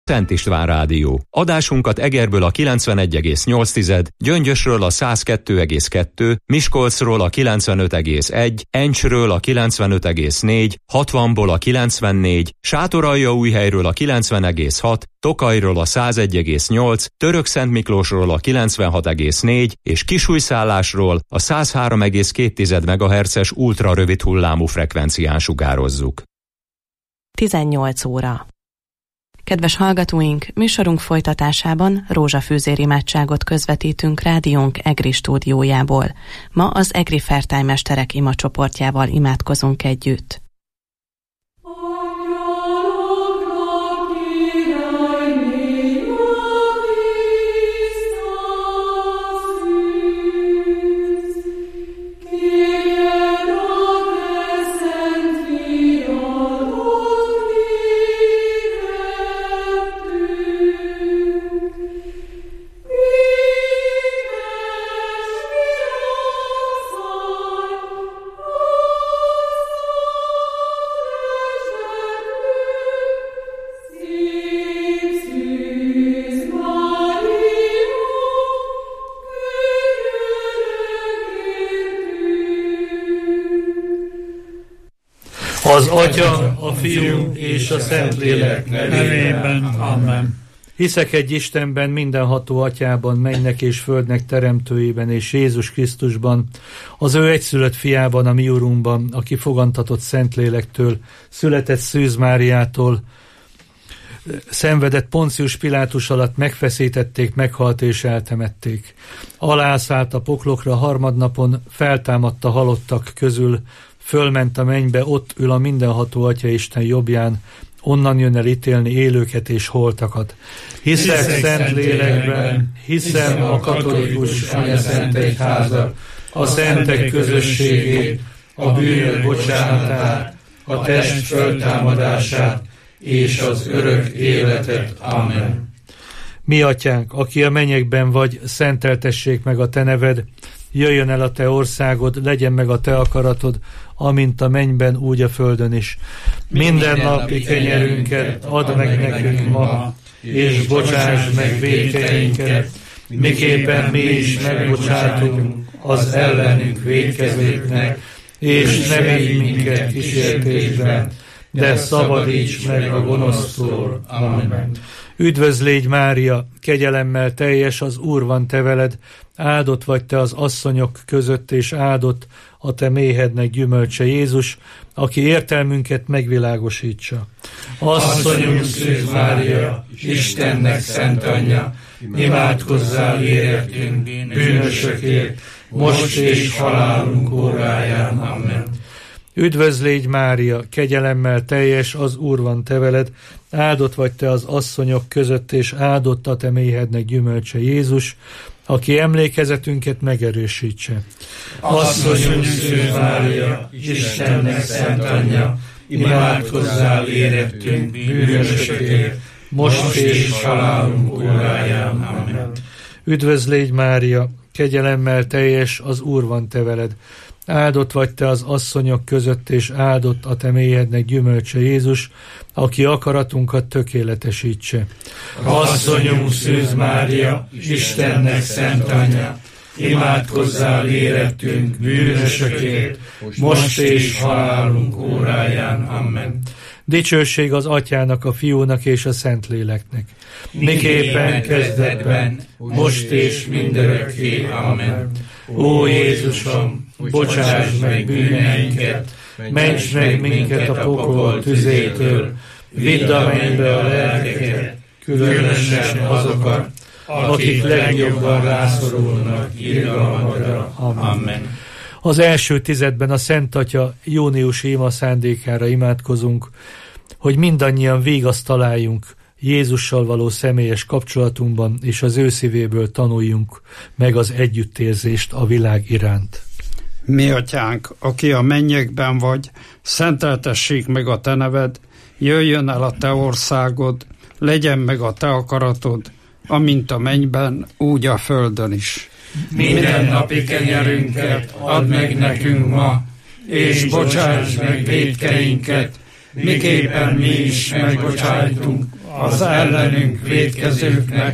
Szent István Rádió. Adásunkat Egerből a 91,8, Gyöngyösről a 102,2, Miskolcról a 95,1, Encsről a 95,4, 60-ból a 94, Sátoraljaújhelyről a 90,6, Tokajról a 101,8, Törökszentmiklósról a 96,4 és Kisújszállásról a 103,2 MHz-es ultrarövid hullámú frekvencián sugározzuk. 18 óra. Kedves hallgatóink, műsorunk folytatásában rózsafűzér imádságot közvetítünk rádiónk EGRI stúdiójából. Ma az EGRI Fairtime mesterek imacsoportjával imádkozunk együtt. Az Atya, a Fiú és a Szentlélek nevében. Amen. Hiszek egy Istenben, mindenható Atyában, mennynek és földnek teremtőjében, és Jézus Krisztusban, az ő egyszülött fiában, a mi Urunkban, aki fogantatott Szentlélektől, született Szűz Máriától, szenvedett Poncius Pilátus alatt, megfeszítették, meghalt és eltemették. Alászállt a poklokra, harmadnapon feltámadt a halottak közül, fölment a mennybe, ott ül a mindenható Atya Isten jobbján, onnan jön el ítélni élőket és holtakat. Hiszek Szentlélekben, hiszem a katolikus anyaszent egyházat, a szentek közösségét, a bűnök bocsánatát, a test föltámadását és az örök életet. Amen. Mi Atyánk, aki a mennyekben vagy, szenteltessék meg a te neved, jöjjön el a te országod, legyen meg a te akaratod, amint a mennyben, úgy a földön is. Minden napi kenyerünket add meg nekünk ma, és bocsáss meg vétkeinket, miképpen mi is megbocsátunk az ellenünk vétkezőknek, és ne vigy minket kísértésbe, de szabadíts meg a gonosztól. Amen. Üdvözl légy Mária, kegyelemmel teljes, az Úr van te veled, áldott vagy te az asszonyok között, és áldott a te méhednek gyümölcse Jézus, aki értelmünket megvilágosítsa. Asszonyunk Szűz Mária, Istennek szent anyja, imádkozzál érettünk bűnösökért, most és halálunk óráján. Amen. Üdvözl légy Mária, kegyelemmel teljes, az Úr van te veled, áldott vagy te az asszonyok között, és áldott a te méhednek gyümölcse Jézus, aki emlékezetünket megerősítse. Asszonyunk Szűz Mária, Istennek szent anyja, imádkozzál érettünk bűnösökért, most és halálunk óráján. Amen. Üdvözl légy Mária, kegyelemmel teljes, az Úr van te veled, áldott vagy te az asszonyok között, és áldott a te méhednek gyümölcse Jézus, aki akaratunkat tökéletesítse. Asszonyunk Szűz Mária, Istennek szent anyja, imádkozzál érettünk bűnösökért, most és halálunk óráján. Amen. Dicsőség az Atyának, a Fiúnak és a Szentléleknek. Miképpen kezdetben, most és mindörökké. Amen. Ó Jézusom, bocsáss meg bűneinket, ments meg minket a pokol tüzétől, vidd a mennybe a lelkeket, különösen azokat, akik legjobban rászorulnak irgalmadra. Amen. Az első tizedben a Szent Atya júniusi ima szándékára imádkozunk, hogy mindannyian vigaszt találjunk Jézussal való személyes kapcsolatunkban, és az ő szívéből tanuljunk meg az együttérzést a világ iránt. Mi Atyánk, aki a mennyekben vagy, szenteltessék meg a te neved, jöjjön el a te országod, legyen meg a te akaratod, amint a mennyben, úgy a földön is. Minden napi kenyerünket add meg nekünk ma, és bocsáss meg vétkeinket, miképpen mi is megbocsájtunk az ellenünk vétkezőknek,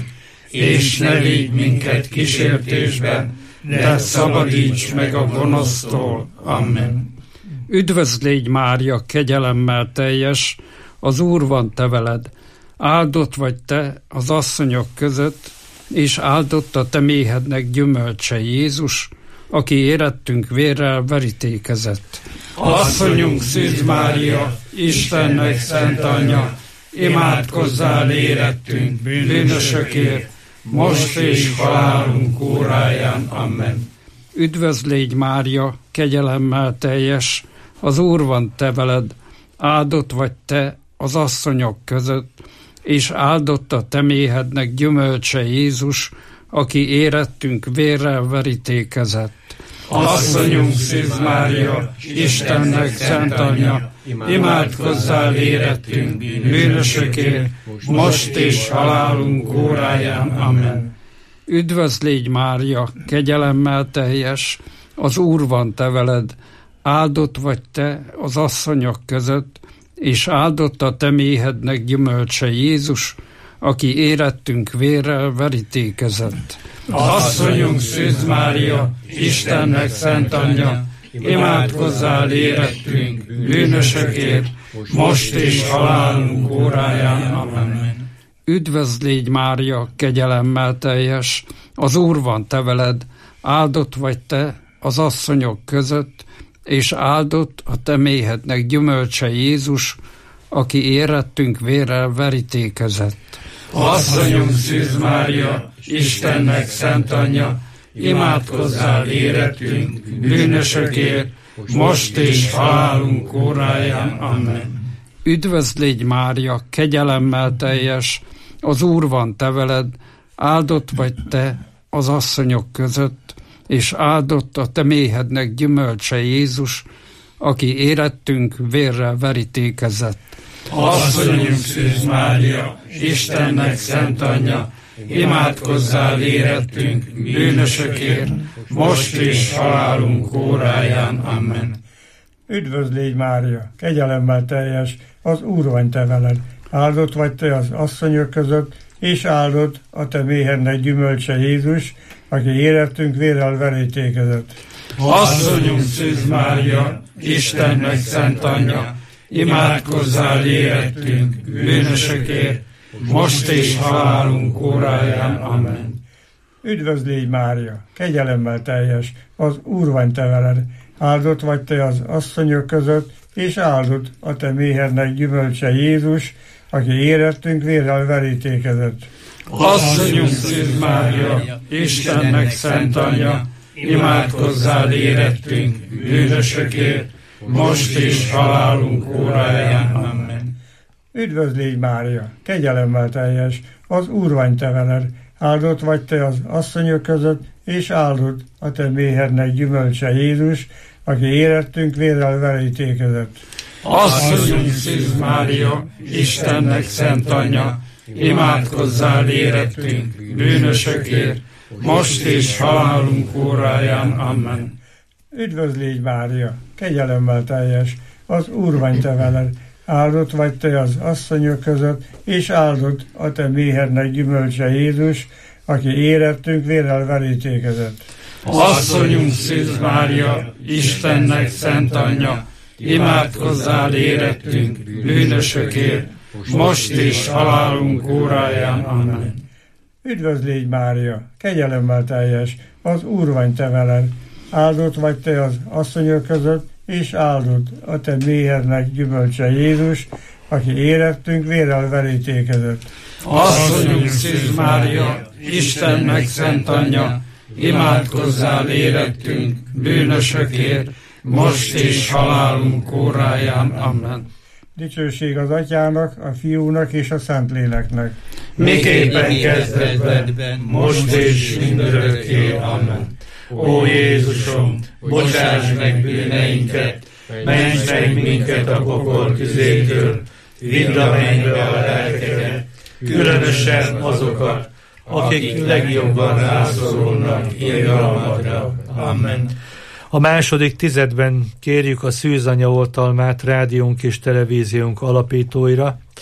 és ne vigy minket kísértésbe, de szabadíts meg a gonosztól. Amen. Üdvözl légy, Mária, kegyelemmel teljes, az Úr van te veled. Áldott vagy te az asszonyok között, és áldott a te méhednek gyümölcse, Jézus, aki érettünk vérrel verítékezett. Asszonyunk Szűz Mária, Istennek szent anyja, imádkozzál érettünk bűnösökért, most és halálunk óráján. Amen. Üdvözl légy, Mária, kegyelemmel teljes, az Úr van te veled. Áldott vagy te az asszonyok között, és áldott a te méhednek gyümölcse, Jézus, aki érettünk vérrel verítékezett. Asszonyunk Szűz Mária, Istennek szent anyja, imádkozzál érettünk bűnösökért, most és halálunk óráján. Amen. Üdvözl légy, Mária, kegyelemmel teljes, az Úr van te veled. Áldott vagy te az asszonyok között, és áldott a te méhednek gyümölcse, Jézus, aki érettünk vérrel verítékezett. Asszonyunk Szűz Mária, Istennek szent anyja, imádkozzál érettünk bűnösökért, most és halálunk óráján. Amen. Üdvözl légy, Mária, kegyelemmel teljes, az Úr van te veled. Áldott vagy te az asszonyok között, és áldott a te méhednek gyümölcse, Jézus, aki érettünk vérrel verítékezett. Asszonyunk Szűz Mária, Istennek szent anyja, imádkozzál érettünk bűnösökért, most és halálunk óráján. Amen. Üdvözl légy, Mária, kegyelemmel teljes, az Úr van te veled. Áldott vagy te az asszonyok között, és áldott a te méhednek gyümölcse, Jézus, aki érettünk vérrel verítékezett. Asszonyunk Szűz Mária, Istennek szent anyja, imádkozzál érettünk bűnösökért, most és halálunk óráján. Amen. Üdvözl légy, Mária, kegyelemmel teljes, az Úr van te veled. Áldott vagy te az asszonyok között, és áldott a te méhednek gyümölcse, Jézus, aki érettünk vérrel verítékezett. Asszonyunk Szűz Mária, Istennek szent anyja, imádkozzál érettünk bűnösökért, most és halálunk óráján. Amen. Üdvözl légy, Mária, kegyelemmel teljes, az Úr van te veled. Áldott vagy te az asszonyok között, és áldott a te méhednek gyümölcse, Jézus, aki érettünk vérrel verítékezett. Asszonyunk Szűz Mária, Istennek szent anyja, imádkozzál érettünk bűnösökért, most és halálunk óráján. Amen. Üdvözl légy, Mária, kegyelemmel teljes, az Úr van te veled. Áldott vagy te az asszonyok között, és áldott a te méhednek gyümölcse, Jézus, aki érettünk vérrel verítékezett. Asszonyunk Szűz Mária, Istennek szent anyja, imádkozzál érettünk bűnösökért, most és halálunk óráján. Amen. Üdvözl légy, Mária, kegyelemmel teljes, az Úr van te veled. Áldott vagy te az asszonyok között, és áldott a te méhednek gyümölcse, Jézus, aki érettünk vérrel verítékezett. Asszonyunk Szűz Mária, Istennek szent anyja, imádkozzál érettünk bűnösökért, most és halálunk óráján. Amen. Üdvözl légy, Mária, kegyelemmel teljes, az Úr van te veled. Áldott vagy te az asszonyok között, és áldott a te méhednek gyümölcse, Jézus, aki érettünk vérrel verítékezett. Asszonyunk Szűz Mária, Istennek szent anyja, imádkozzál érettünk bűnösökért, most és halálunk óráján. Amen. Dicsőség az Atyának, a Fiúnak és a Szentléleknek. Miképpen kezdetben, most és mindörökké. Amen. Ó Jézusom, bocsáss meg bűneinket, ments meg minket a pokol tüzétől, vidd a mennybe a lelkeket, különösen azokat, akik legjobban rászorulnak irgalmadra. Amen. A második tizedben kérjük a Szűz Anya oltalmát rádiónk és televíziónk alapítóira,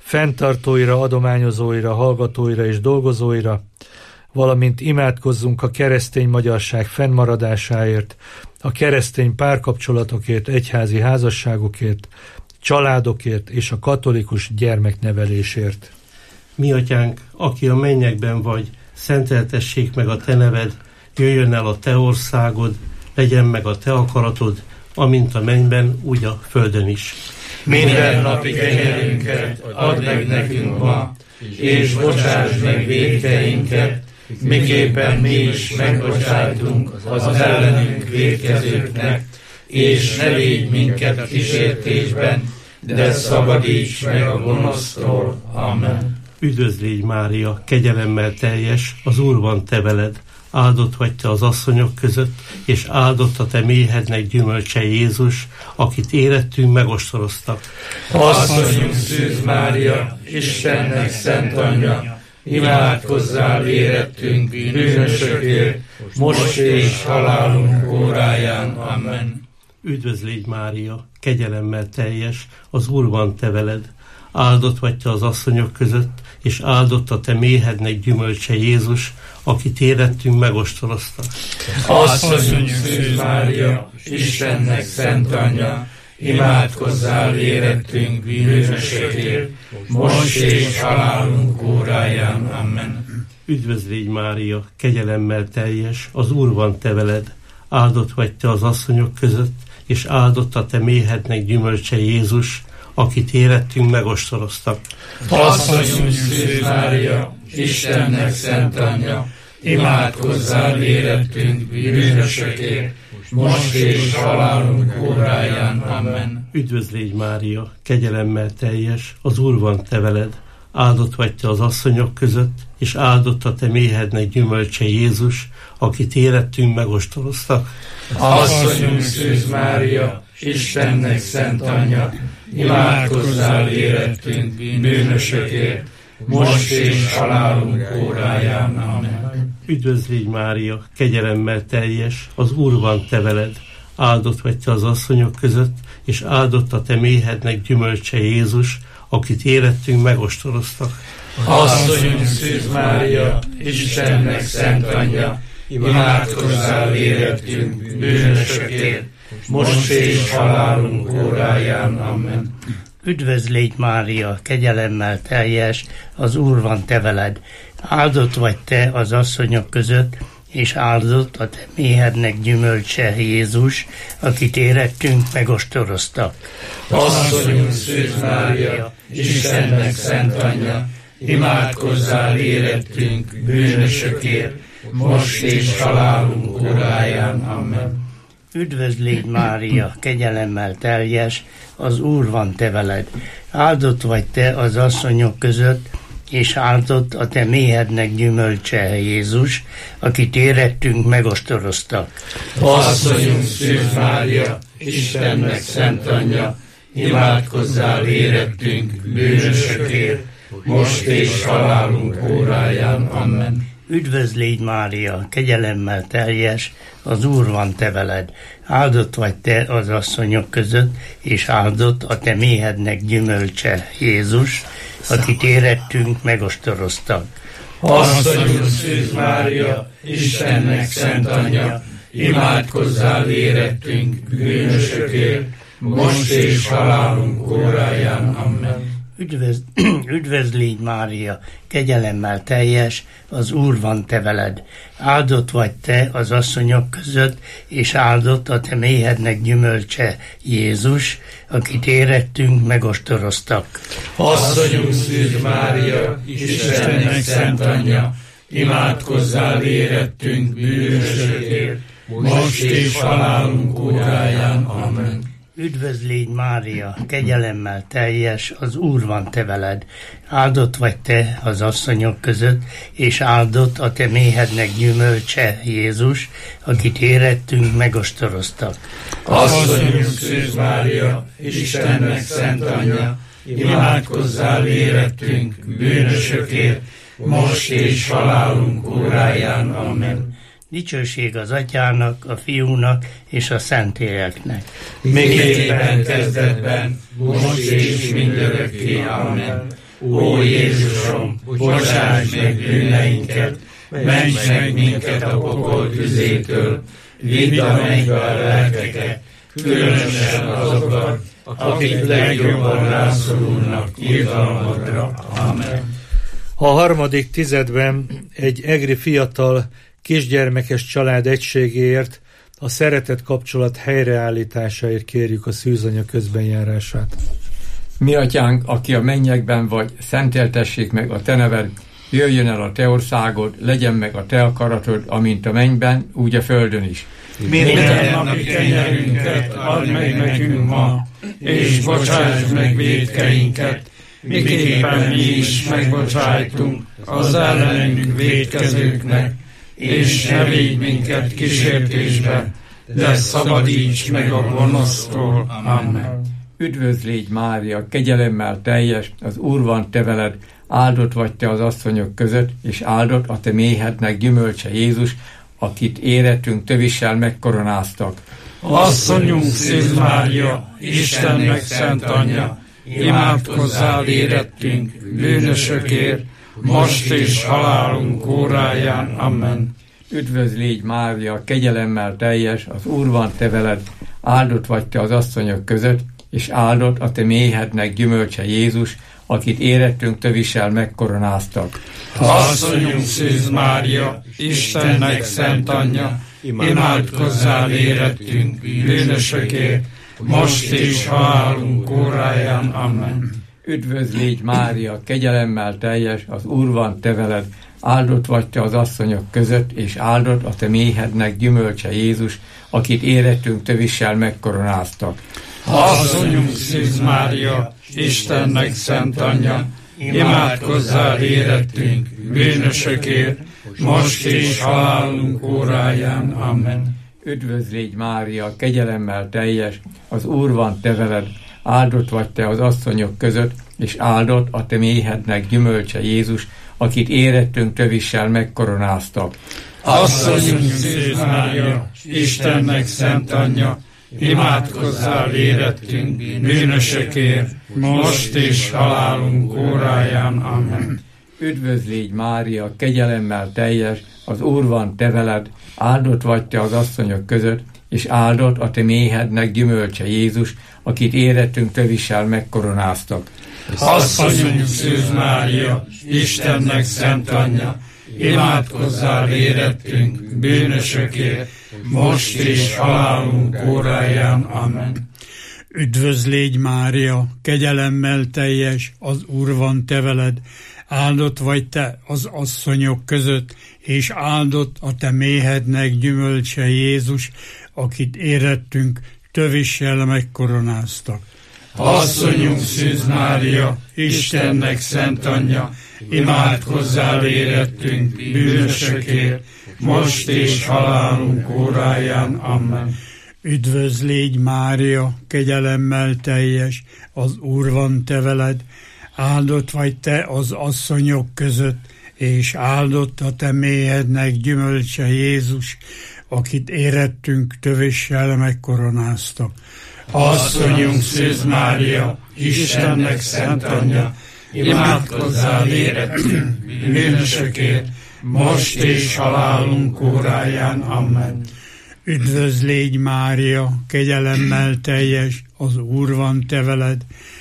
fenntartóira, adományozóira, hallgatóira és dolgozóira, valamint imádkozzunk a keresztény magyarság fennmaradásáért, a keresztény párkapcsolatokért, egyházi házasságokért, családokért és a katolikus gyermeknevelésért. Mi atyánk, aki a mennyekben vagy, szenteltessék meg a te neved, jöjjön el a te országod, legyen meg a te akaratod, amint a mennyben, úgy a földön is. Minden napi kenyerünket add meg nekünk ma, és bocsáss meg vétkeinket, miképpen mi is megbocsájtunk az ellenünk vétkezőknek, és ne védj minket kísértésben, de szabadíts meg a gonosztól. Amen. Üdvözl légy Mária, kegyelemmel teljes, az Úr van te veled, áldott vagy te az asszonyok között, és áldott a te méhednek gyümölcse Jézus, akit érettünk megostoroztak. Asszonyunk Szűz Mária, Istennek szent anyja, imádkozzál érettünk bűnösökért, most és halálunk óráján. Amen. Üdvözl légy Mária, kegyelemmel teljes, az Úr van te veled, áldott vagy te az asszonyok között, és áldott a te méhednek gyümölcse Jézus, akit érettünk megostoroztak. Asszonyunk Szűz Mária, Istennek szent anyja, imádkozzál érettünk bűnösökért, most és halálunk óráján. Amen. Üdvözl légy Mária, kegyelemmel teljes, az Úr van te veled, áldott vagy te az asszonyok között, és áldott a te méhednek gyümölcse Jézus, akit érettünk megostoroztak. Asszonyunk Szűz Mária, Istennek szent anyja, imádkozzál érettünk bűnösökért, most és halálunk óráján. Amen. Üdvözl légy Mária, kegyelemmel teljes, az Úr van te veled, áldott vagy te az asszonyok között, és áldott a te méhednek gyümölcse Jézus, akit érettünk megostoroztak. Asszonyunk Szűz Mária, Istennek szent anyja, imádkozzál érettünk bűnösökért, most és halálunk óráján. Amen. Üdvözl légy Mária, kegyelemmel teljes, az Úr van te veled, áldott vagy te az asszonyok között, és áldott a te méhednek gyümölcse Jézus, akit érettünk megostoroztak. Asszonyunk Szűz Mária, Istennek szent anyja, imádkozzál érettünk bűnösökért, most és halálunk óráján. Amen. Üdvözl légy Mária, kegyelemmel teljes, az Úr van te veled, áldott vagy te az asszonyok között, és áldott a te méhednek gyümölcse Jézus, akit érettünk megostoroztak. Asszonyunk Szűz Mária, Istennek szent anyja, imádkozzál érettünk bűnösökért, most és halálunk óráján. Amen. Üdvözl légy Mária, kegyelemmel teljes, az Úr van te veled, áldott vagy te az asszonyok között, és áldott a te méhednek gyümölcse Jézus, akit érettünk megostoroztak. Asszonyunk Szűz Mária, Istennek szent anyja, imádkozzál érettünk bűnösökért, most és halálunk óráján. Amen. Üdvözl légy Mária, kegyelemmel teljes, az Úr van te veled, áldott vagy te az asszonyok között, és áldott a te méhednek gyümölcse Jézus, akit érettünk megostoroztak. Asszonyunk Szűz Mária, Istennek szent anyja, imádkozzál érettünk bűnösökért, most és halálunk óráján. Amen. Üdvözl légy Mária, kegyelemmel teljes, az Úr van te veled, áldott vagy te az asszonyok között, és áldott a te méhednek gyümölcse Jézus, akit érettünk megostoroztak. Asszonyunk Szűz Mária, Istennek szent anyja, imádkozzál érettünk bűnösökért, most és halálunk óráján. Amen. Üdvözl légy Mária, kegyelemmel teljes, az Úr van te veled, áldott vagy te az asszonyok között, és áldott a te méhednek gyümölcse Jézus, akit érettünk megostoroztak. Asszonyunk Szűz Mária, Istennek szent anyja, imádkozzál érettünk bűnösökért, most és halálunk óráján. Amen. Dicsőség az Atyának, a Fiúnak és a Szentléleknek. Miképpen kezdetben, most és mindörökké. Amen. Ó Jézusom, bocsáss meg bűneinket, ments meg minket a pokol tüzétől, vidd a mennybe a lelkeket, különösen azokat, akik legjobban rászorulnak irgalmadra. Amen. A harmadik tizedben egy egri fiatal kisgyermekes család egységéért, a szeretet kapcsolat helyreállításáért kérjük a szűzanya közbenjárását. Mi atyánk, aki a mennyekben vagy, szenteltessék meg a te neved, jöjjön el a te országod, legyen meg a te akaratod, amint a mennyben, úgy a földön is. Minden napi kenyerünket add meg nekünk ma, és bocsáss meg vétkeinket, miképpen mi is megbocsájtunk az ellenünk vétkezőknek, és ne védj minket kísértésbe, de szabadíts meg a gonosztól. Amen. Üdvözl légy Mária, kegyelemmel teljes, az Úr van te veled, áldott vagy te az asszonyok között, és áldott a te méhednek gyümölcse Jézus, akit érettünk tövissel megkoronáztak. Asszonyunk Szűz Mária, Istennek szent anyja, imádkozzál érettünk, bűnösökért, most és halálunk óráján. Amen. Üdvözl légy Mária, kegyelemmel teljes, az Úr van te veled, áldott vagy te az asszonyok között, és áldott a te méhednek gyümölcse Jézus, akit érettünk tövissel megkoronáztak. Asszonyunk Szűz Mária, Istennek szent anyja, imádkozzál érettünk, bűnösökért, most és halálunk óráján. Amen. Üdvözl légy Mária, kegyelemmel teljes, az Úr van te veled, áldott vagy te az asszonyok között, és áldott a te méhednek gyümölcse Jézus, akit érettünk tövissel megkoronáztak. Asszonyunk Szűz Mária, Istennek szent anyja, imádkozzál érettünk, bűnösökért, most és halálunk óráján. Amen. Üdvözl légy Mária, kegyelemmel teljes, az Úr van te veled, áldott vagy te az asszonyok között, és áldott a te méhednek gyümölcse Jézus, akit érettünk tövissel megkoronáztak. Asszonyunk Szűz Mária, Istennek szent anyja, imádkozzál érettünk, bűnösökért, most és halálunk óráján. Amen. Üdvözl légy Mária, kegyelemmel teljes, az Úr van te veled, áldott vagy te az asszonyok között, és áldott a te méhednek gyümölcse Jézus, akit érettünk tövissel megkoronáztak. Asszonyunk Szűz Mária, Istennek szent anyja, imádkozzál érettünk, bűnösökért, most és halálunk óráján. Amen. Üdvözl légy Mária, kegyelemmel teljes, az Úr van te veled, áldott vagy te az asszonyok között, és áldott a te méhednek gyümölcse Jézus, akit érettünk tövissel megkoronáztak. Asszonyunk Szűz Mária, Istennek szent anyja, imádkozzál érettünk, bűnösökért, most és halálunk óráján. Amen. Üdvözl légy Mária, kegyelemmel teljes, az Úr van te veled, áldott vagy te az asszonyok között, és áldott a te méhednek gyümölcse Jézus, akit érettünk tövissel megkoronáztak. Asszonyunk Szűz Mária, Istennek szent anyja, imádkozzál érettünk, bűnösökért, most és halálunk óráján. Amen. Üdvözl légy Mária, kegyelemmel teljes, az Úr van te veled,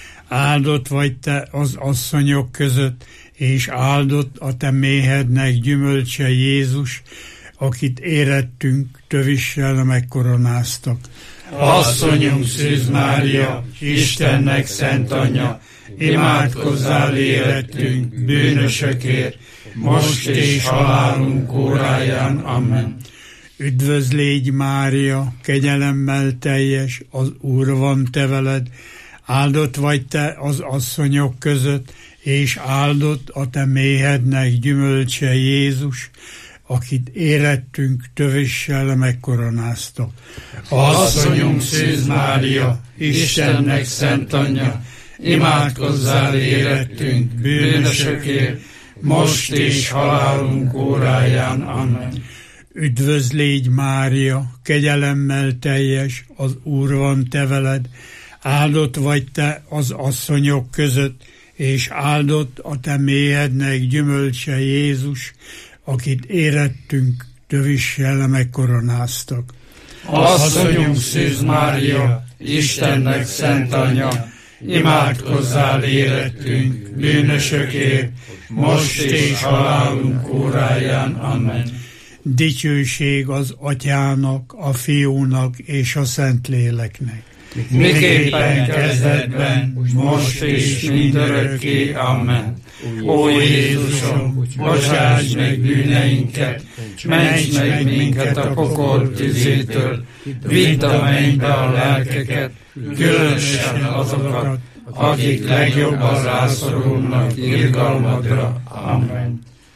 áldott vagy te az asszonyok között, és áldott a te méhednek gyümölcse Jézus, akit érettünk tövissel megkoronáztak. Asszonyunk Szűz Mária, Istennek szent anyja, imádkozzál érettünk, bűnösökért, most és halálunk óráján. Amen. Üdvözl légy Mária, kegyelemmel teljes, az Úr van te veled, áldott vagy te az asszonyok között, és áldott a te méhednek gyümölcse Jézus, akit érettünk tövissel megkoronáztak. Asszonyunk Szűz Mária, Istennek szent anyja, imádkozzál érettünk, bűnösökért, most és halálunk óráján. Amen. Üdvözl légy Mária, kegyelemmel teljes, az Úr van te veled, áldott vagy te az asszonyok között, és áldott a te méhednek gyümölcse Jézus, akit érettünk tövissel megkoronáztak. Asszonyunk Szűz Mária, Istennek szent anyja, imádkozzál érettünk, bűnösökért, most és halálunk óráján. Amen. Dicsőség az Atyának, a Fiúnak és a Szentléleknek. Miképpen kezdetben, most és mindörökké. Amen. Ó Jézusom, bocsáss meg bűneinket, ments meg minket a pokol tüzétől, vidd a mennybe a lelkeket, különösen azokat, akik legjobban rászorulnak irgalmadra. Amen.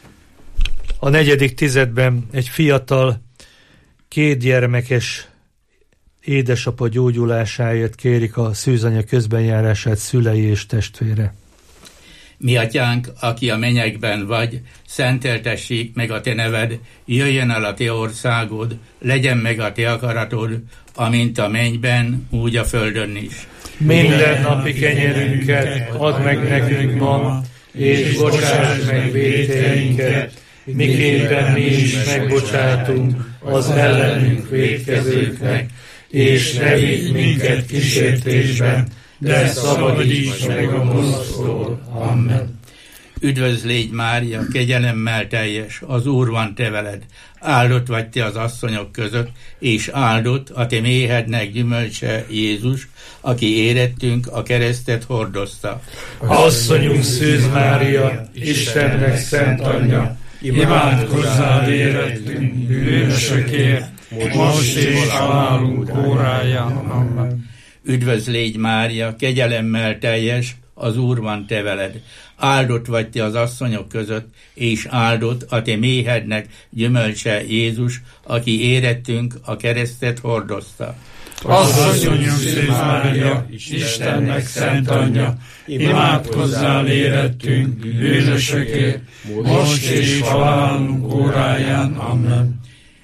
A 4. tizedben egy fiatal, 2 gyermekes édesapa gyógyulásáért kérik a szűzanya közbenjárását szülei és testvére. Mi atyánk, aki a mennyekben vagy, szenteltessék meg a te neved, jöjjön el a te országod, legyen meg a te akaratod, amint a mennyben, úgy a földön is. Minden napi kenyerünket add meg nekünk ma, és bocsáss meg vétkeinket, miképpen mi is megbocsátunk az ellenünk vétkezőknek, és ne vigy minket kísértésbe, de szabadíts meg a gonosztól. Amen. Üdvözlégy Mária, kegyelemmel teljes, az Úr van te veled, áldott vagy te az asszonyok között, és áldott a te méhednek gyümölcse Jézus, aki érettünk a keresztet hordozta. Asszonyunk Szűz Mária, Istennek szent anyja, imádkozzál érettünk, bűnösökért, most és halálunk óráján. Amen. Üdvözlégy Mária, kegyelemmel teljes, az Úr van te veled, áldott vagy te az asszonyok között, és áldott a te méhednek gyümölcse Jézus, aki érettünk a keresztet hordozta. Asszonyunk Szűz Mária, Istennek szent anyja, imádkozzál érettünk, bűnösökért, most és halálunk óráján. Amen.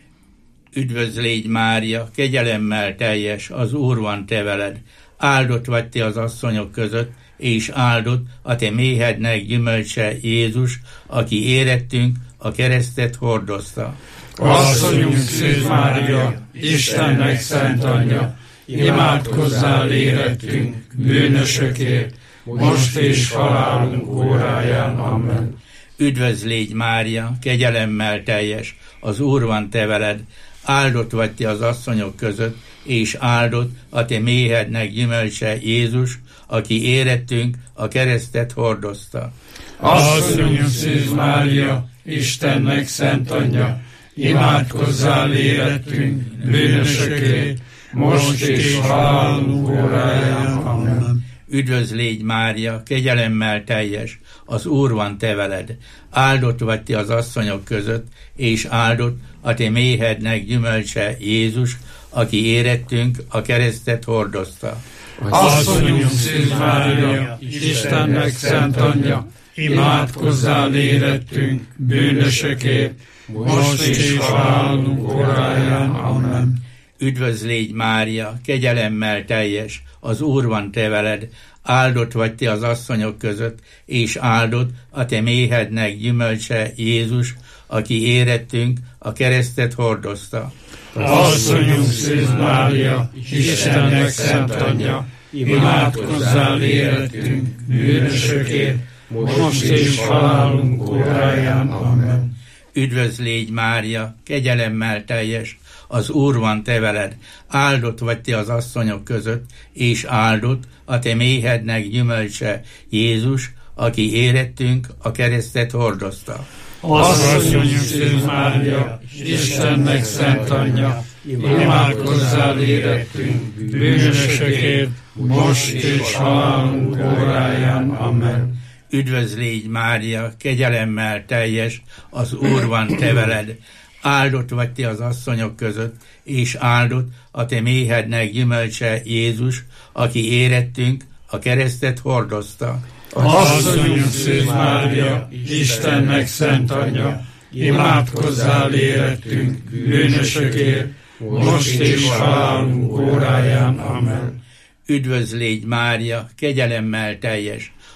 Üdvözlégy Mária, kegyelemmel teljes, az Úr van te veled, áldott vagy te az asszonyok között, és áldott a te méhednek gyümölcse Jézus, aki érettünk a keresztet hordozta. Asszonyunk Szűz Mária, Istennek szent anyja, imádkozzál érettünk, bűnösökért, most és halálunk óráján. Amen. Üdvözlégy Mária, kegyelemmel teljes, az Úr van te veled, áldott vagy te az asszonyok között, és áldott a te méhednek gyümölcse Jézus, aki érettünk a keresztet hordozta. Asszonyunk Szűz Mária, Istennek szent anyja, imádkozzál érettünk, bűnösökért, most és halálunk óráján. Amen. Üdvözlégy Mária, kegyelemmel teljes, az Úr van te veled, áldott vagy te az asszonyok között, és áldott a te méhednek gyümölcse Jézus, aki érettünk a keresztet hordozta. Asszonyunk Szűz Mária, Istennek szent anyja, imádkozzál érettünk, bűnösökért, most és halálunk óráján. Amen. Üdvözlégy Mária, kegyelemmel teljes, az Úr van te veled, áldott vagy te az asszonyok között, és áldott a te méhednek gyümölcse Jézus, aki érettünk a keresztet hordozta. Asszonyunk Szűz Mária, Istennek szent anyja, imádkozzál érettünk, bűnösökért, most és halálunk óráján. Amen. Üdvözlégy Mária, kegyelemmel teljes, az Úr van te veled, áldott vagy te az asszonyok között, és áldott a te méhednek gyümölcse Jézus, aki érettünk a keresztet hordozta. Asszonyunk Szűz Mária, Istennek szent anyja, imádkozzál érettünk, bűnösökért, most és halálunk óráján. Amen. Üdvözlégy Mária, kegyelemmel teljes, az Úr van te veled, áldott vagy te az asszonyok között, és áldott a te méhednek gyümölcse Jézus, aki érettünk a keresztet hordozta. Asszonyunk Szűz Mária, Istennek szent anyja, imádkozzál érettünk, bűnösökért, most és halálunk óráján. Amen. Üdvözlégy Mária, kegyelemmel teljes,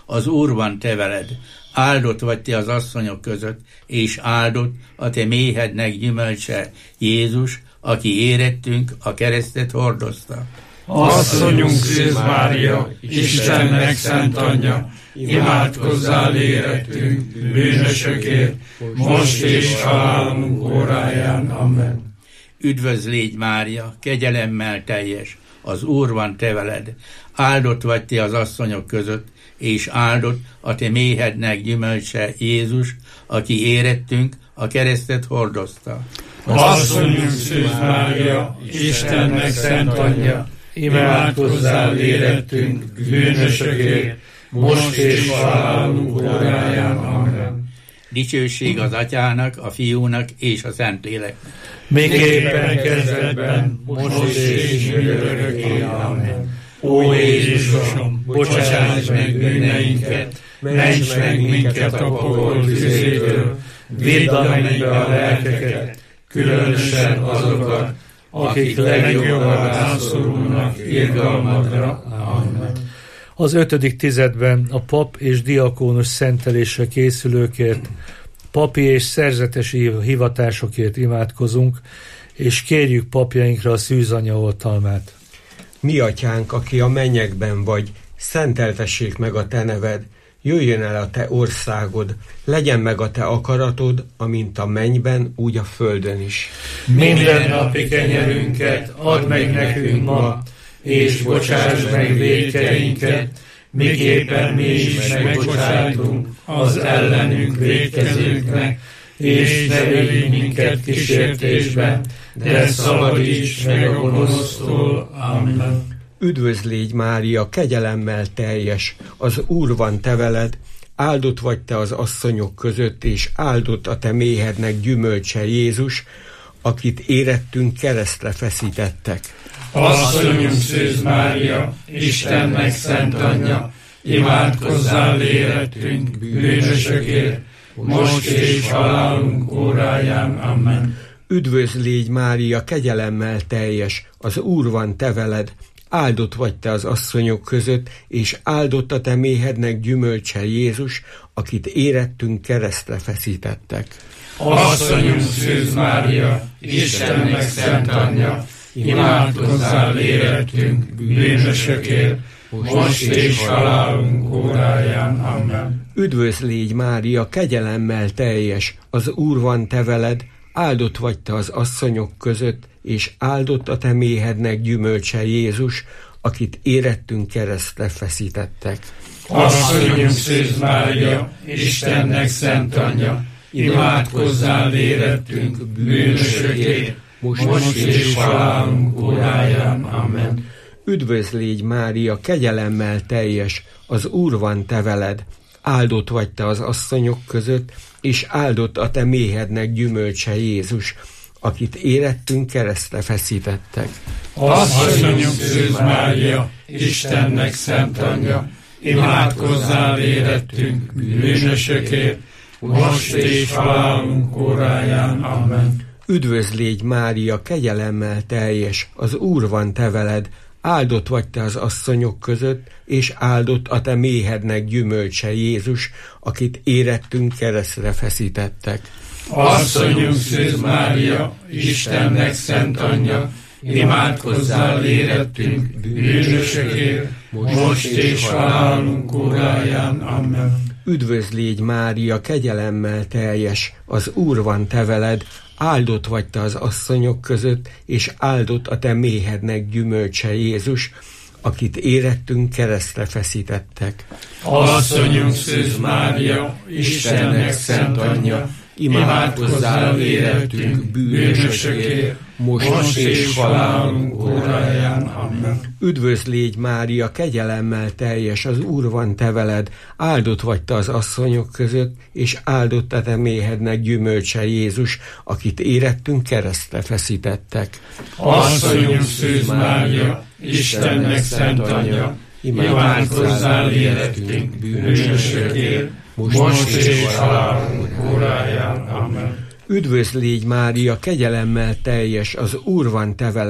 az Úr van te veled. Áldott vagy te az asszonyok között, és áldott a te méhednek gyümölcse, Jézus, aki érettünk, a keresztet hordozta. Asszonyunk Szűz Mária, Istennek szent anyja, imádkozzál érettünk, bűnösökért, most és halálunk óráján. Amen. Üdvözl légy Mária, kegyelemmel teljes, az Úr van te veled. Áldott vagy te az asszonyok között, és áldott a te méhednek gyümölcse, Jézus, aki érettünk, a keresztet hordozta. Asszonyunk Szűz Mária, Istennek szent anyja, imádkozzál érettünk, bűnösökért, most és halálunk óráján. Amen. Dicsőség az Atyának, a Fiúnak és a Szentléleknek. Miképpen kezdetben, most és mindörökké. Amen. Ó Jézusom, bocsáss meg bűneinket, ments meg minket a pokol tüzéből, vidd a mennybe a lelkeket, különösen azokat, akik legjobban rászorulnak irgalmadra. Amen. Az 5. tizedben a pap és diakónus szentelésre készülőkért, papi és szerzetesi hivatásokért imádkozunk, és kérjük papjainkra a szűzanya oltalmát. Mi atyánk, aki a mennyekben vagy, szenteltessék meg a te neved, jöjjön el a te országod, legyen meg a te akaratod, amint a mennyben, úgy a földön is. Minden napi kenyerünket add meg nekünk ma, és bocsáss meg vétkeinket, miképpen mi is megbocsájtunk az ellenünk vétkezőknek, és ne vigy minket kísértésbe, de szabadíts meg a gonosztól. Amen. Üdvözl légy Mária, kegyelemmel teljes, az Úr van te veled, áldott vagy te az asszonyok között, és áldott a te méhednek gyümölcse, Jézus, akit érettünk keresztre feszítettek. Asszonyunk Szűz Mária, Istennek szent anyja, imádkozzál érettünk, bűnösökért, most és halálunk óráján. Amen. Üdvözl légy Mária, kegyelemmel teljes, az Úr van te veled, áldott vagy te az asszonyok között, és áldott a te méhednek gyümölcse, Jézus, akit érettünk keresztre feszítettek. Asszonyunk Szűz Mária, Istennek szent anyja, imádkozzál érettünk, bűnösökért, most és halálunk óráján. Amen. Üdvözl légy Mária, kegyelemmel teljes, az Úr van te veled, áldott vagy te az asszonyok között, és áldott a te méhednek gyümölcse, Jézus, akit érettünk keresztre feszítettek. Asszonyunk Szűz Mária, Istennek szent anyja, imádkozzál érettünk, bűnösökért, most és halálunk óráján. Amen. Üdvözl légy Mária, kegyelemmel teljes, az Úr van te veled, áldott vagy te az asszonyok között, és áldott a te méhednek gyümölcse, Jézus, akit érettünk keresztre feszítettek. Asszonyunk Szűz Mária, Istennek szent anyja, imádkozzál érettünk, bűnösökért, most és halálunk óráján. Amen. Üdvözl légy Mária, kegyelemmel teljes, az Úr van te veled, áldott vagy te az asszonyok között, és áldott a te méhednek gyümölcse, Jézus, akit érettünk keresztre feszítettek. Asszonyunk Szűz Mária, Istennek szent anyja, imádkozzál érettünk, bűnösökért, most és halálunk óráján. Amen. Üdvözl légy Mária, kegyelemmel teljes, az Úr van te veled, áldott vagy te az asszonyok között, és áldott a te méhednek gyümölcse, Jézus, akit érettünk keresztre feszítettek. Asszonyunk Szűz Mária, Istennek szent anyja, imádkozzál érettünk, bűnösökért, most és halálunk óráján. Amen. Üdvözl légy Mária, kegyelemmel teljes, az Úr van te veled, áldott vagy te az asszonyok között, és áldott a te méhednek gyümölcse, Jézus, akit érettünk keresztre feszítettek. Asszonyunk Szűz Mária, Istennek szent anyja, imádkozzál érettünk, bűnösökért, most és halálunk óráján. Amen. Üdvözl légy Mária, kegyelemmel teljes, az Úr van te veled,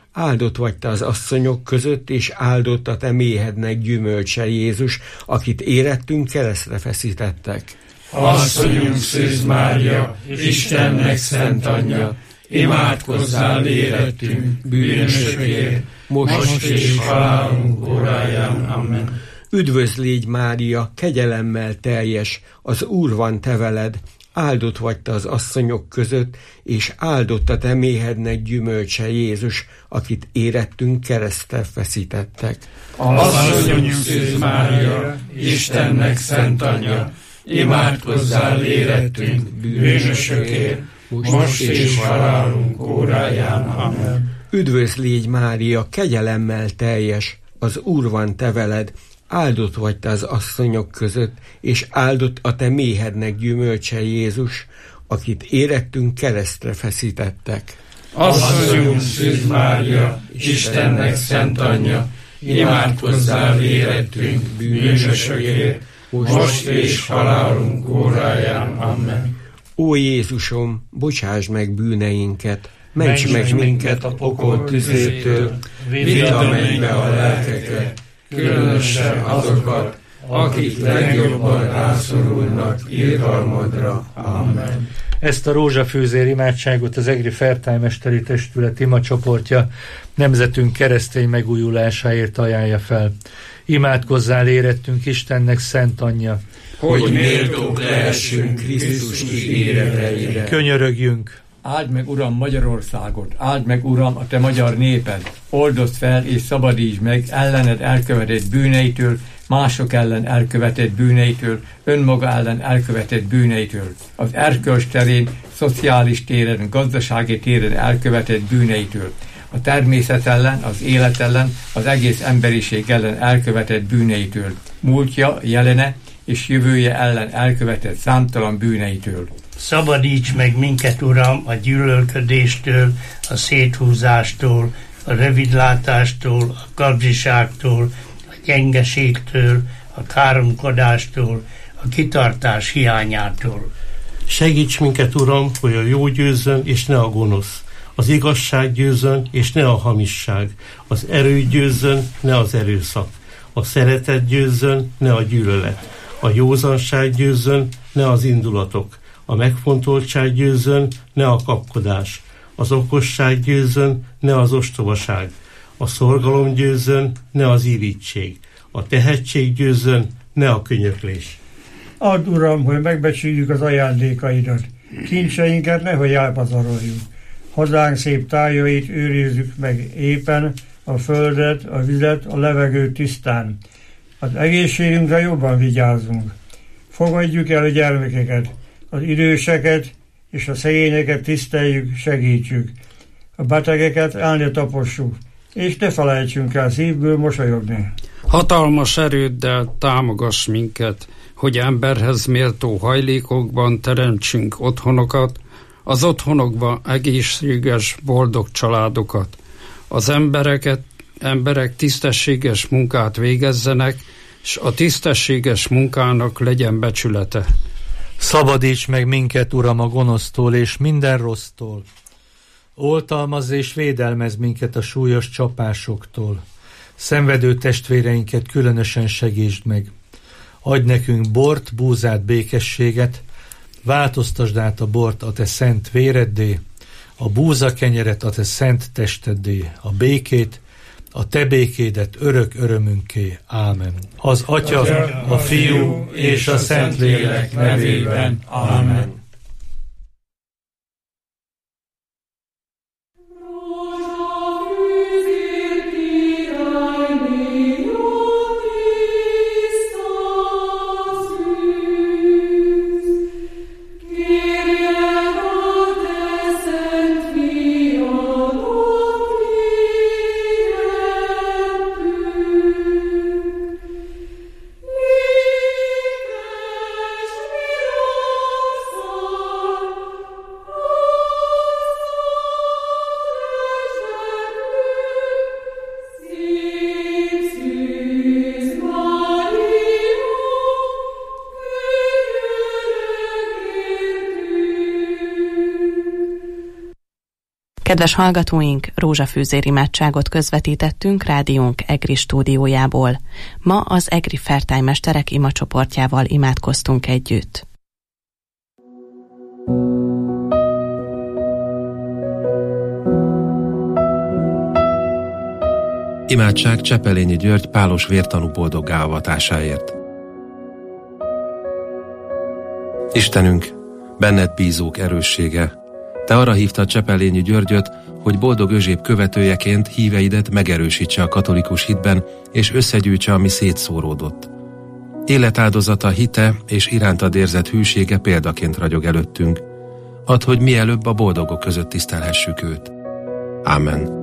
áldott vagy te az asszonyok között, és áldott a te méhednek gyümölcse Jézus, akit érettünk keresztre feszítettek. Asszonyunk Szűz Mária, Istennek szent anyja, imádkozzál érettünk bűnösökért, most és halálunk óráján. Amen. Üdvözl légy Mária, kegyelemmel teljes, az Úr van te veled, áldott vagy te az asszonyok között, és áldott a te méhednek gyümölcse Jézus, akit érettünk keresztre feszítettek. Asszonyunk Szűz Mária, Istennek szent anyja, imádkozzál érettünk bűnösökért, most és halálunk óráján. Amen. Üdvözl légy Mária, kegyelemmel teljes, az Úr van te veled, áldott vagy te az asszonyok között, és áldott a te méhednek gyümölcse Jézus, akit érettünk keresztre feszítettek. Asszonyunk Szűz Mária, Istennek szent anyja, imádkozzál érettünk bűnösökért, most és halálunk óráján. Amen. Ó Jézusom, bocsáss meg bűneinket, ments meg minket a pokol tüzétől, vidd a mennybe a lelkeket, különösen azokat, akik legjobban rászorulnak irgalmadra. Amen. Ezt a rózsafűzér imádságot az Egri Fertájmesteri Testület imacsoportja nemzetünk keresztény megújulásáért ajánlja fel. Imádkozzál érettünk Istennek szent anyja, hogy méltók lehessünk Krisztus ígéreteire. Könyörögjünk! Áld meg, Uram, Magyarországot, áld meg, Uram, a te magyar néped, oldozd fel és szabadítsd meg ellened elkövetett bűneitől, mások ellen elkövetett bűneitől, önmaga ellen elkövetett bűneitől, az erkölcs terén, szociális téren, gazdasági téren elkövetett bűneitől, a természet ellen, az élet ellen, az egész emberiség ellen elkövetett bűneitől, múltja, jelene és jövője ellen elkövetett számtalan bűneitől. Szabadíts meg minket, Uram, a gyűlölködéstől, a széthúzástól, a rövidlátástól, a kapzsiságtól, a gyengeségtől, a káromkodástól, a kitartás hiányától. Segíts minket, Uram, hogy a jó győzzön, és ne a gonosz. Az igazság győzzön, és ne a hamisság. Az erő győzzön, ne az erőszak. A szeretet győzzön, ne a gyűlölet. A józanság győzzön, ne az indulatok. A megfontoltság győzzön, ne a kapkodás. Az okosság győzzön, ne az ostobaság. A szorgalom győzzön, ne az irigység. A tehetség győzzön, ne a könyöklés. Add, Uram, hogy megbecsüljük az ajándékaidat. Kincseinket nehogy elpazaroljuk. Hazánk szép tájait őrizzük meg éppen, a földet, a vizet, a levegőt tisztán. Az egészségünkre jobban vigyázzunk. Fogadjuk el a gyermekeket, az időseket és a szegényeket tiszteljük, segítsük. A betegeket el ne tapossuk, és ne felejtsünk el szívből mosolyogni. Hatalmas erőddel támogass minket, hogy emberhez méltó hajlékokban teremtsünk otthonokat, az otthonokban egészséges, boldog családokat. Az emberek tisztességes munkát végezzenek, és a tisztességes munkának legyen becsülete. Szabadíts meg minket, Uram, a gonosztól és minden rossztól. Oltalmazz és védelmezz minket a súlyos csapásoktól. Szenvedő testvéreinket különösen segítsd meg. Adj nekünk bort, búzát, békességet, változtasd át a bort a te szent véreddé, a búza kenyeret a te szent testeddé, a békét, a te békédet örök örömünké. Ámen. Az Atya, a Fiú és a Szentlélek nevében. Ámen. So Kedves hallgatóink, rózsafűzér imádságot közvetítettünk rádiónk EGRI stúdiójából. Ma az EGRI Fertálymesterek imacsoportjával imádkoztunk együtt. Imádság Csepelényi György pálos vértanú boldoggá avatásáért. Istenünk, benned bízók erőssége, te arra hívtad Csepelényi Györgyöt, hogy boldog özséb követőjeként híveidet megerősítse a katolikus hitben, és összegyűjtse, ami szétszóródott. Életáldozata, hite és irántad érzett hűsége példaként ragyog előttünk. Add, hogy mielőbb a boldogok között tisztelhessük őt. Ámen.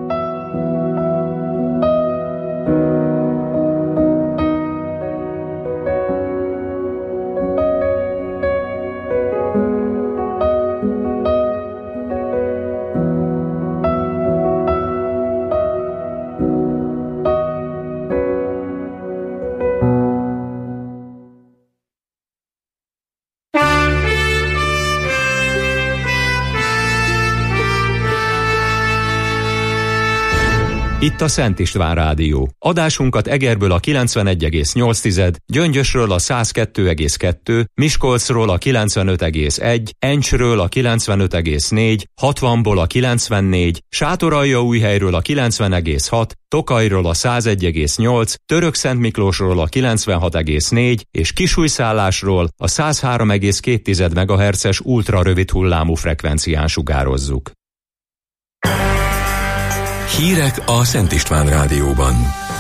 Itt a Szent István Rádió. Adásunkat Egerből a 91,8, Gyöngyösről a 102,2, Miskolcról a 95,1, Encsről a 95,4, 60-ból a 94, Sátoraljaújhelyről a 90,6, Tokajról a 101,8, Törökszentmiklósról a 96,4 és Kisújszállásról a 103,2 MHz-es ultrarövid hullámú frekvencián sugározzuk. Hírek a Szent István Rádióban.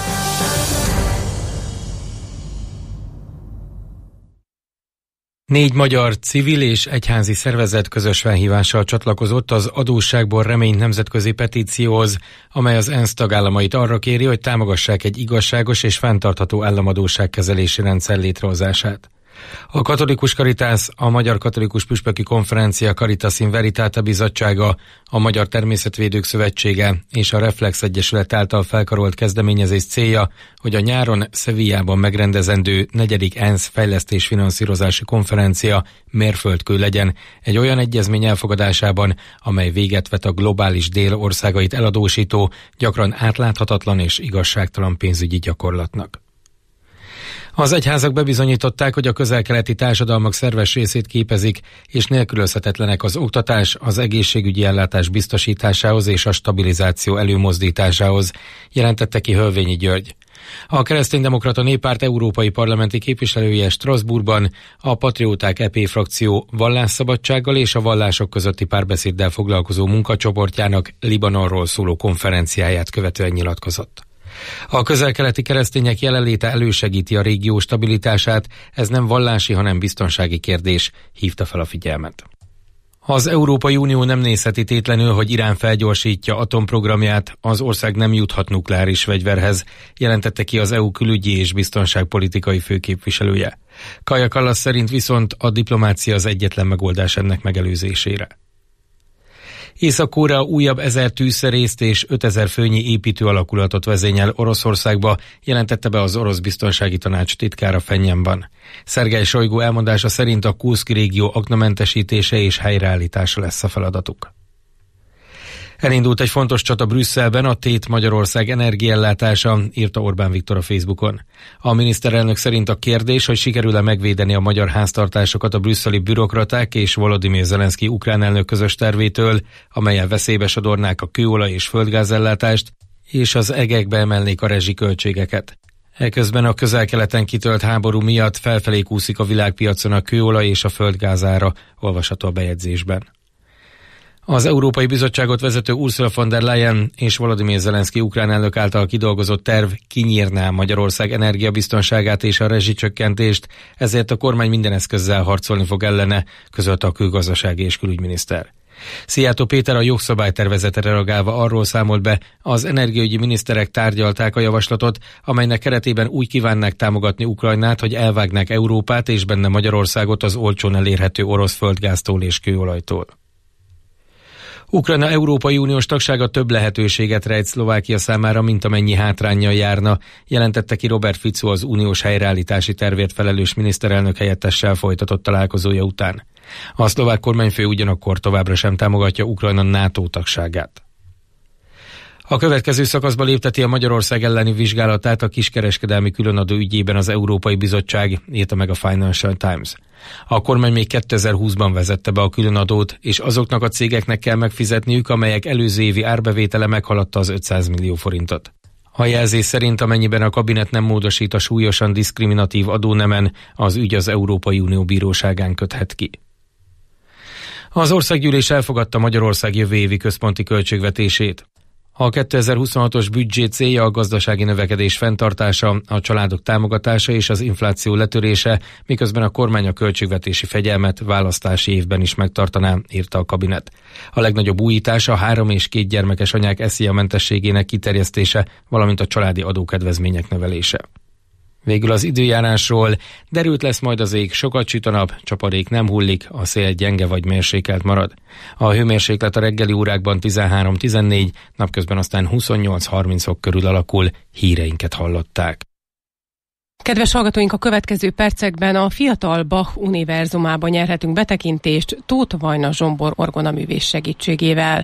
Négy magyar civil és egyházi szervezet közös felhívással csatlakozott az Adósságból remény nemzetközi petícióhoz, amely az ENSZ tagállamait arra kéri, hogy támogassák egy igazságos és fenntartható államadósságkezelési rendszer létrehozását. A Katolikus Caritas, a Magyar Katolikus Püspöki Konferencia Caritas in Veritate Bizottsága, a Magyar Természetvédők Szövetsége és a Reflex Egyesület által felkarolt kezdeményezés célja, hogy a nyáron Sevillában megrendezendő 4. ENSZ fejlesztés-finanszírozási konferencia mérföldkő legyen egy olyan egyezmény elfogadásában, amely véget vet a globális dél országait eladósító, gyakran átláthatatlan és igazságtalan pénzügyi gyakorlatnak. Az egyházak bebizonyították, hogy a közel-keleti társadalmak szerves részét képezik, és nélkülözhetetlenek az oktatás, az egészségügyi ellátás biztosításához és a stabilizáció előmozdításához, jelentette ki Hölvényi György. A Kereszténydemokrata Néppárt európai parlamenti képviselője Strasbourgban a Patrióták EP frakció vallásszabadsággal és a vallások közötti párbeszéddel foglalkozó munkacsoportjának Libanonról szóló konferenciáját követően nyilatkozott. A közel-keleti keresztények jelenléte elősegíti a régió stabilitását, ez nem vallási, hanem biztonsági kérdés, hívta fel a figyelmet. Az Európai Unió nem nézheti tétlenül, hogy Irán felgyorsítja atomprogramját, az ország nem juthat nukleáris fegyverhez, jelentette ki az EU külügyi és biztonságpolitikai főképviselője. Kaja Kallas szerint viszont a diplomácia az egyetlen megoldás ennek megelőzésére. Észak-Korea újabb 1000 tűzszerészt és 5000 főnyi építő alakulatot vezényel Oroszországba, jelentette be az orosz biztonsági tanács titkára Phenjanban. Szergej Sojgu elmondása szerint a Kurszki régió aknamentesítése és helyreállítása lesz a feladatuk. Elindult egy fontos csata Brüsszelben, a tét Magyarország energiaellátása, írta Orbán Viktor a Facebookon. A miniszterelnök szerint a kérdés, hogy sikerül-e megvédeni a magyar háztartásokat a brüsszeli bürokraták és Volodymyr Zelenszky ukrán elnök közös tervétől, amellyel veszélybe sodornák a kőolaj és földgázellátást, és az egekbe emelnék a rezsiköltségeket. Eközben a közel-keleten kitölt háború miatt felfelé kúszik a világpiacon a kőolaj és a földgázára, olvasható a bejegyzésben. Az Európai Bizottságot vezető Ursula von der Leyen és Volodymyr Zelenszky ukrán elnök által kidolgozott terv kinyírná Magyarország energiabiztonságát és a rezsicsökkentést, ezért a kormány minden eszközzel harcolni fog ellene, közölte a külgazdasági és külügyminiszter. Szijjártó Péter a jogszabálytervezetre reagálva arról számolt be, az energiaügyi miniszterek tárgyalták a javaslatot, amelynek keretében úgy kívánnák támogatni Ukrajnát, hogy elvágnák Európát és benne Magyarországot az olcsón elérhető orosz földgáztól és kőolajtól. Ukrajna Európai Uniós tagsága több lehetőséget rejt Szlovákia számára, mint amennyi hátránnyal járna, jelentette ki Robert Fico az uniós helyreállítási tervért felelős miniszterelnök helyettessel folytatott találkozója után. A szlovák kormányfő ugyanakkor továbbra sem támogatja Ukrajna NATO tagságát. A következő szakaszba lépteti a Magyarország elleni vizsgálatát a kiskereskedelmi különadó ügyében az Európai Bizottság, írta meg a Financial Times. A kormány még 2020-ban vezette be a különadót, és azoknak a cégeknek kell megfizetniük, amelyek előző évi árbevétele meghaladta az 500 millió forintot. A jelzés szerint, amennyiben a kabinet nem módosít a súlyosan diszkriminatív adónemen, az ügy az Európai Unió bíróságán köthet ki. Az országgyűlés elfogadta Magyarország jövő évi központi költségvetését. A 2026-os büdzsé célja a gazdasági növekedés fenntartása, a családok támogatása és az infláció letörése, miközben a kormány a költségvetési fegyelmet választási évben is megtartaná, írta a kabinet. A legnagyobb újítás a 3 és 2 gyermekes anyák SZIA-mentességének kiterjesztése, valamint a családi adókedvezmények növelése. Végül az időjárásról: derült lesz majd az ég, sokat süt a nap, csapadék nem hullik, a szél gyenge vagy mérsékelt marad. A hőmérséklet a reggeli órákban 13-14, napközben aztán 28-30 fok körül alakul. Híreinket hallották. Kedves hallgatóink, a következő percekben a Fiatal Bach univerzumában nyerhetünk betekintést Tóth Vajna Zsombor orgonaművész segítségével.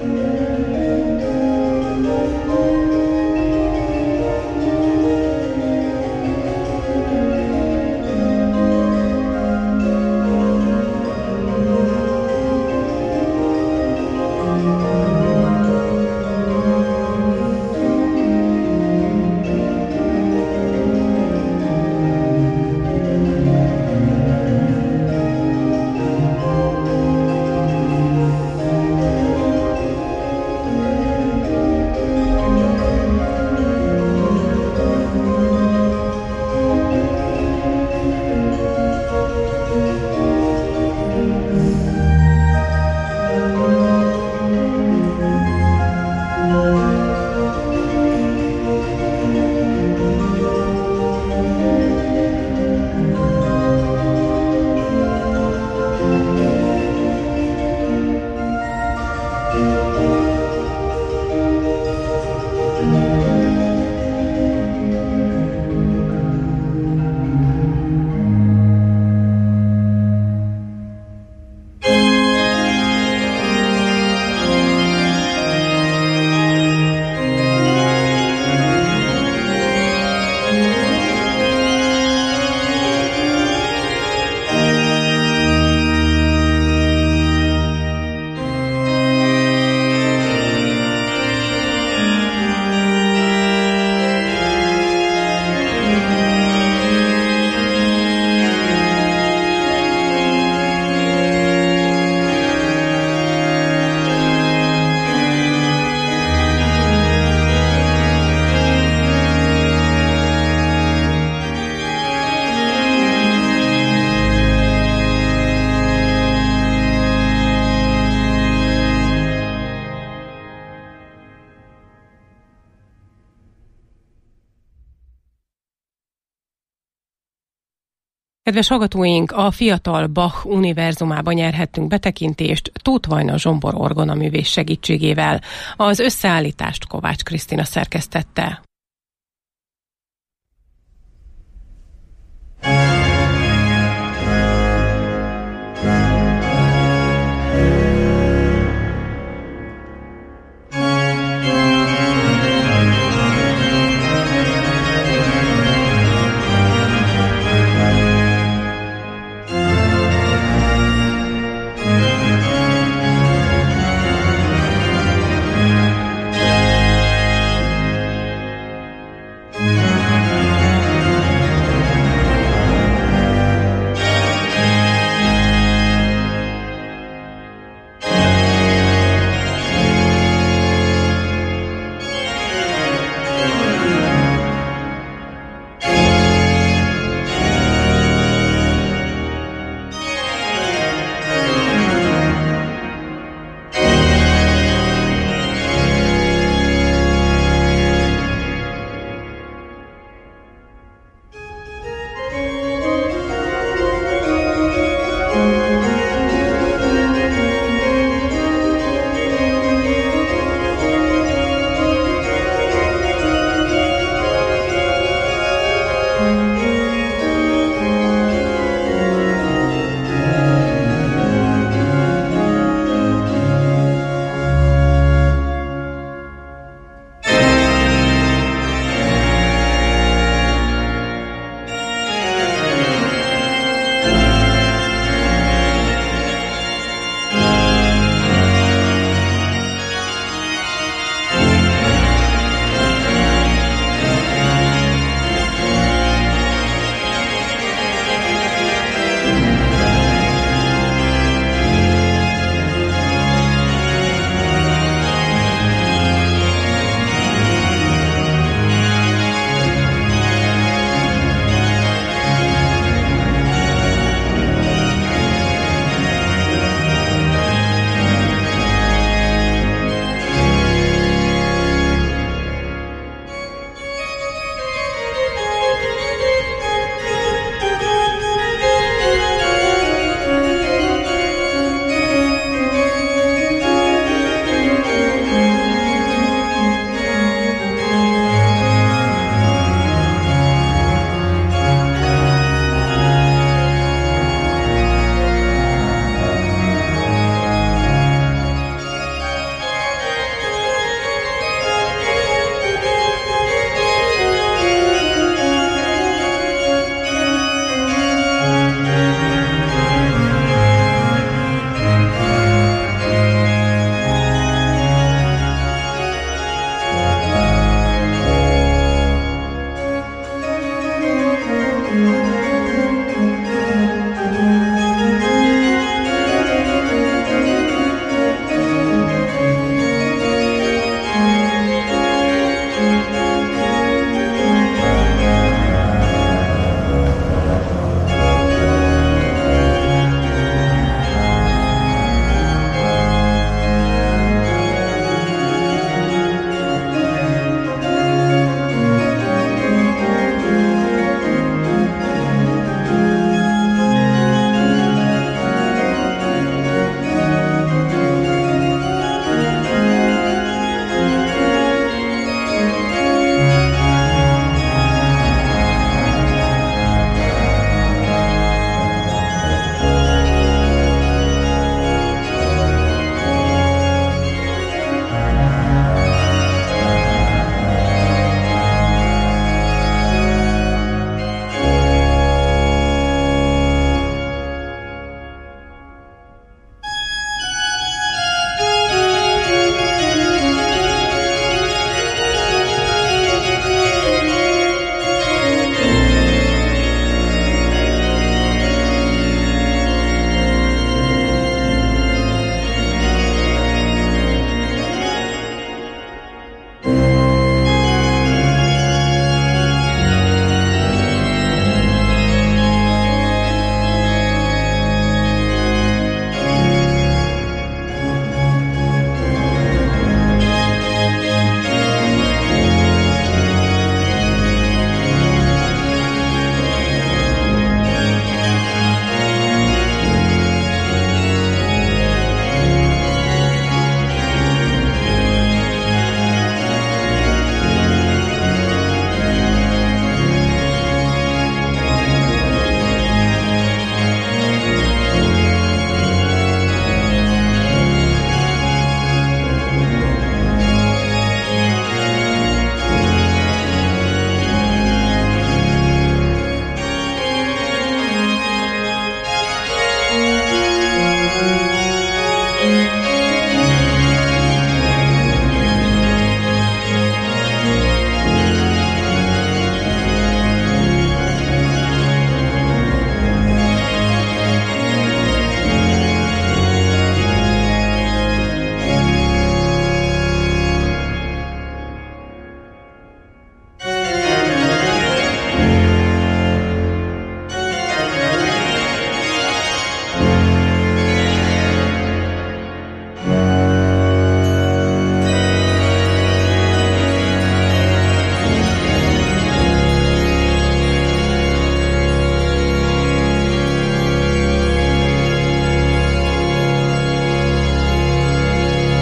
Kedves hallgatóink, a fiatal Bach univerzumában nyerhettünk betekintést Tóth Vajna Zsombor orgonaművész segítségével. Az összeállítást Kovács Krisztina szerkesztette.